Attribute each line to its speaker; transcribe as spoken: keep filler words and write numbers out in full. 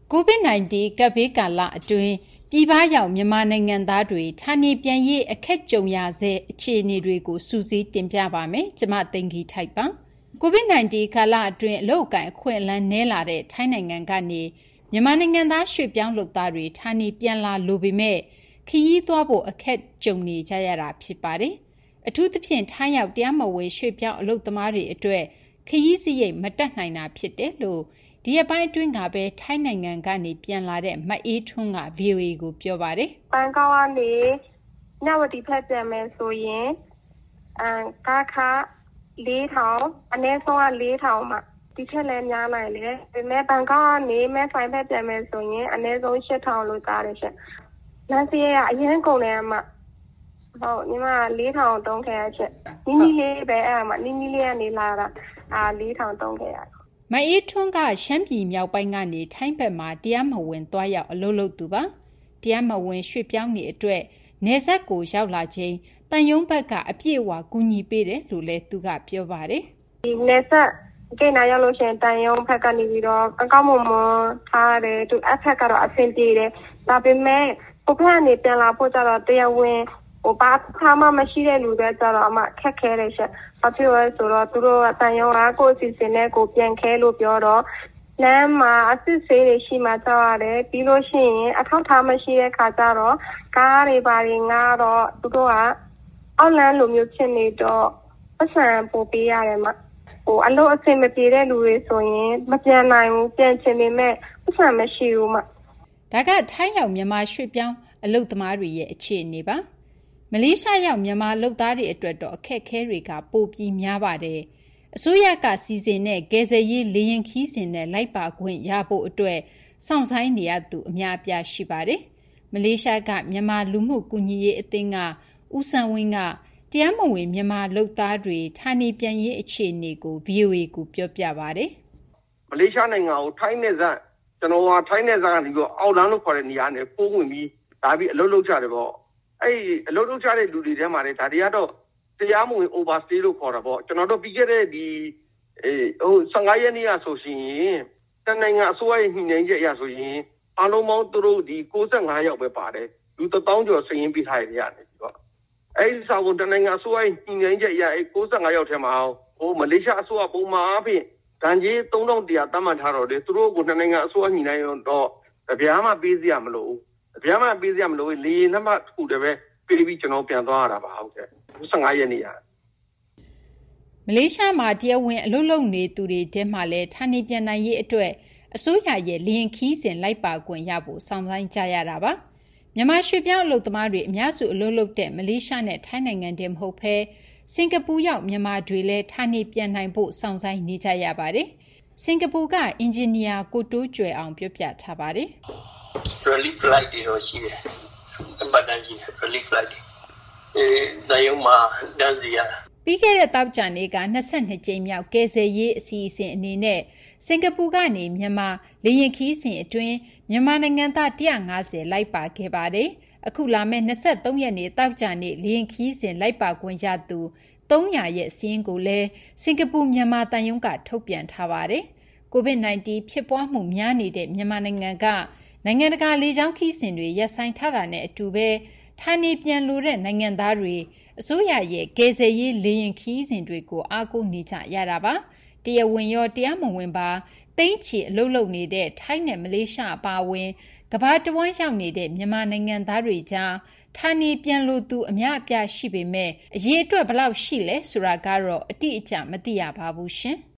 Speaker 1: ကိုဗစ် ၁၉ ကပ်ဘေးကာလအတွင်းပြည်ပရောက်မြန်မာနိုင်ငံသားတွေဌာနေပြန်ရေးအခက်ကြုံရဆဲအခြေအနေတွေကိုစူးစီးတင်ပြပါမယ်။ကျမသိင်္ဂီထိုက်ပါ။ကိုဗစ် ၁၉ ကာလအတွင်းအလုပ်အကိုင်အခွင့်အလမ်းနည်းလာတဲ့ထိုင်းနိုင်ငံကနေမြန်မာနိုင်ငံသားရွှေ့ပြောင်းလုပ်သားတွေဌာနေပြန်လာလိုပေမဲ့ခရီးသွားဖို့အခက်ကြုံနေကြရတာဖြစ်ပါတယ်။အထူးသဖြင့်ထိုင်းရောက်တရားမဝင်ရွှေ့ပြောင်းအလုပ်သမားတွေအတွက်ခရီးစရိတ်မတက်နိုင်တာဖြစ်တယ်လို့ဒီအပိုင်းအတွင်းကပဲထိုင်းနိုင်ငံကနေပြန်လာတဲ့မအေးထွန်းက ဗွီအိုအေ ကိုပြောပါတယ်
Speaker 2: ။ဘန်ကောက်ကနေနဝတီဖက်ပြန်မယ်ဆိုရင်အမ်ကားခါလေးထောင်အနည်းဆုံးကလေးထောင်မှာဒီထက်လည်းများနိုင်လေ။ဒါပေမဲ့ဘန်ကောက်ကနေမဲဆိုင်ဖက်ပြန်မယ်ဆိုရင်အနည်းဆုံးရှစ်ထောင်လို့ကြားတယ်ရှင့်။လမ်းစရိတ်ကအရင်ကုန်တယ်အမ။ဟုတ်ညီမလေးထောင်သုံးခဲ့ရချက်။နီးနီးလေးပဲအဲ့မှာနီးနီးလေးကနေလာတာအာလေးထောင်သုံးခဲ့ရ
Speaker 1: မအေးထွန်းကရှမ်းပြည်မြောက်ပိုင်းကနေထိုင်းဘက်မှာတရားမဝင်သွားရောက်အလုပ်လုပ်သူပါတရားမဝင်ရွှေ့ပြောင်းနေအတွက်နေဆက်ကိုရောက်လာခြင်းတန်ယုံဘက်ကအပြည့်အဝကူညီပေးတယ်လို့လည်းသူကပြောပါတယ်
Speaker 2: ဒီနေဆက်ကိန်းနာရောက်လို့ရှိရင်တန်ယုံဘက်ကနေပြီးတော့အကောင့်မွန်မွန်ထားတယ်သူအဖက်ကတော့အဆင်ပြေတယ်ဒါပေမဲ့ဟိုဘက်ကနေပြန်လာဖို့ကြတော့တရားဝင်ဟိုဘာသာမှမရှိတဲ့လူတွေကြတော့အမခက်ခဲတယ်ရှင့်။ဘာဖြစ်လဲဆိုတော့သူတို့အတန်ရုံကကိုယ်စီစဉ်နဲ့ကိုပြန်ခဲလို့ပြောတော့လမ်းမှာအစစ်ဆေးတွေရှိမှကြောက်ရတယ်ပြီးလို့ရှိရင်အထောက်ထားမရှိတဲ့ခါကျတော့ကားတွေပါတွေငါတော့သူတို့ကအောက်လမ်းလိုမျိုးဖြစ်နေတော့ပတ်စံပို့ပေးရတယ်မှာဟိုအလို့အဆင်မပြေတဲ့လူတွေဆိုရင်မပြန်နိုင်ဘူးပြန်ချင်ပေမဲ့ပတ်စံမရှိဘူးမှာ
Speaker 1: ဒါကထိုင်းရောက်မြန်မာရွှေ့ပြောင်းအလုပ်သမားတွေရဲ့အခြေအနေပါမလေးရှားရောက်မြန်မာလုပ်သားတွေအတွက်တော့အခက်အခဲတွေကပိုပြီးများပါတယ်။အစိုးရကစီစဉ်တဲ့ကယ်ဆယ်ရေးလေယာဉ်ခီးစဉ်နဲ့လိုက်ပါခွင့်ရဖို့အတွက်စောင့်ဆိုင်းနေရသူအများအပြားရှိပါတယ်။မလေးရှားကမြန်မာလူမှုကူညီရေးအသင်းကဦးစံဝင်းကတရားမဝင်မြန်မာလုပ်သားတွေဌာနေပြန်ရေးအခြေအနေကို ဗွီအိုအေ ကိုပြောပြပါတယ်
Speaker 3: ။မလေးရှားနိုင်ငံကိုထိုင်းနယ်စပ်ကျွန်တော်ကထိုင်းနယ်စပ်ကနေပြီးအောက်လမ်းလို့ခေါ်တဲ့နေရာနဲ့ပိုးဝင်ပြီးဒါပြီးအလုပ်လုပ်ကြတယ်ပေါ့။အဲ့အလုပ်လုပ်ကြတဲ့လူတွေထဲမှာလည်းဒါတွေကတော့တရားမဝင် overstay လို့ခေါ်တာပေါ့ကျွန်တော်တို့ပြီးခဲ့တဲ့ဒီအဲဟိုဆယ့်ငါးရက်နေ့ကဆိုရှင်တနိုင်ငံအစိုးရရဲ့ညှိနှိုင်းချက်အရဆိုရင်အားလုံးပေါင်းသူတို့ဒီကိုးဆယ့်ငါးယောက်ပဲပါတယ်လူတစ်သောင်းကျော်စရင်ပေးထားရတယ်ရတယ်ဒီပေါ့အဲ့ဒီစာကိုတနိုင်ငံအစိုးရရဲ့ညှိနှိုင်းချက်အရအဲကိုးဆယ့်ငါးယောက်ထဲမှာဟိုမလေးရှားအစိုးရပုံမှန်အားဖြင့်ဒဏ်ကြေးသုံးထောင်တရာသတ်မှတ်ထားတော့လေသူတို့ကိုတနိုင်ငံအစိုးရညှိနှိုင်းတော့တပြားမှပေးစရာမလိုဘူးအပြားမှပေးစရာမလိုလေနံပါတ်တစ်ခုတည်းပဲပေးပြီးကျွန်တော်ပြန်သွားရတာပါဟုတ်ကဲ့ဆယ့်ငါးရက်နေ့ရ
Speaker 1: မလေးရှားမှာတရားဝင်အလုပ်လုပ်နေသူတွေတဲမှာလဲဌာနေပြန်နိုင်ရေးအတွက်အစိုးရရဲ့လေရင်ခီးစဉ်လိုက်ပါခွင့်ရဖို့စောင့်ဆိုင်းကြရတာပါမြန်မာရွှေပြောင်းအလုပ်သမားတွေအများစုအလုပ်လုပ်တဲ့မလေးရှားနဲ့ထိုင်းနိုင်ငံတည်းမဟုတ်ဘဲစင်ကာပူရောက်မြန်မာတွေလည်းဌာနေပြန်နိုင်ဖို့စောင့်ဆိုင်းနေကြရပါတယ်စင်ကာပူကအင်ဂျင်နီယာကိုတိုးကျွယ်အောင်ပြောပြထားပါတယ်
Speaker 4: relief flight တွေတော့ရှိတယ်။ပတ်တန်းရှိတယ် relief flight တွေအဲနိုင်ုံမှာတန်းစီရ
Speaker 1: ပြီးခဲ့တဲ့တောက်ကြံနေ့က၂၂ကြိမ်မြောက်ကယ်ဆယ်ရေးအစီအစဉ်အနေနဲ့စင်ကာပူကနေမြန်မာလေယာဉ်ခီးစဉ်အတွင်းမြန်မာနိုင်ငံသား၁၅၀လိုက်ပါခဲ့ပါတယ်။အခုလာမယ့်၂၃ရက်နေ့တောက်ကြံနေ့လေယာဉ်ခီးစဉ်လိုက်ပါခွင့်ရသူ၃၀၀ရဲ့စီးရင်ကိုလည်းစင်ကာပူမြန်မာတန်ယုံကထုတ်ပြန်ထားပါတယ်။ ကိုဗစ် ၁၉ ဖြစ်ပွားမှုများနေတဲ့မြန်မာနိုင်ငံကနိုင်ငံတကာလေကြောင်းခီးစဉ်တွေရပ်ဆိုင်းထားတာနဲ့အတူပဲဌာနေပြန်လိုတဲ့နိုင်ငံသားတွေအစိုးရရဲ့ကယ်ဆယ်ရေးလေယာဉ်ခီးစဉ်တွေကိုအားကိုးနေကြရတာပါတရားဝင်ရောတရားမဝင်ပါတိမ့်ချီအလုပ်လုပ်နေတဲ့ထိုင်းနဲ့မလေးရှားအပါအဝင်ကမ္ဘာတဝန်းရောက်နေတဲ့မြန်မာနိုင်ငံသားတွေကြားဌာနေပြန်လိုသူအများအပြားရှိပေမဲ့အရေးအတွက်ဘယ်လောက်ရှိလဲဆိုတာကတော့အတိအကျမသိရပါဘူးရှင်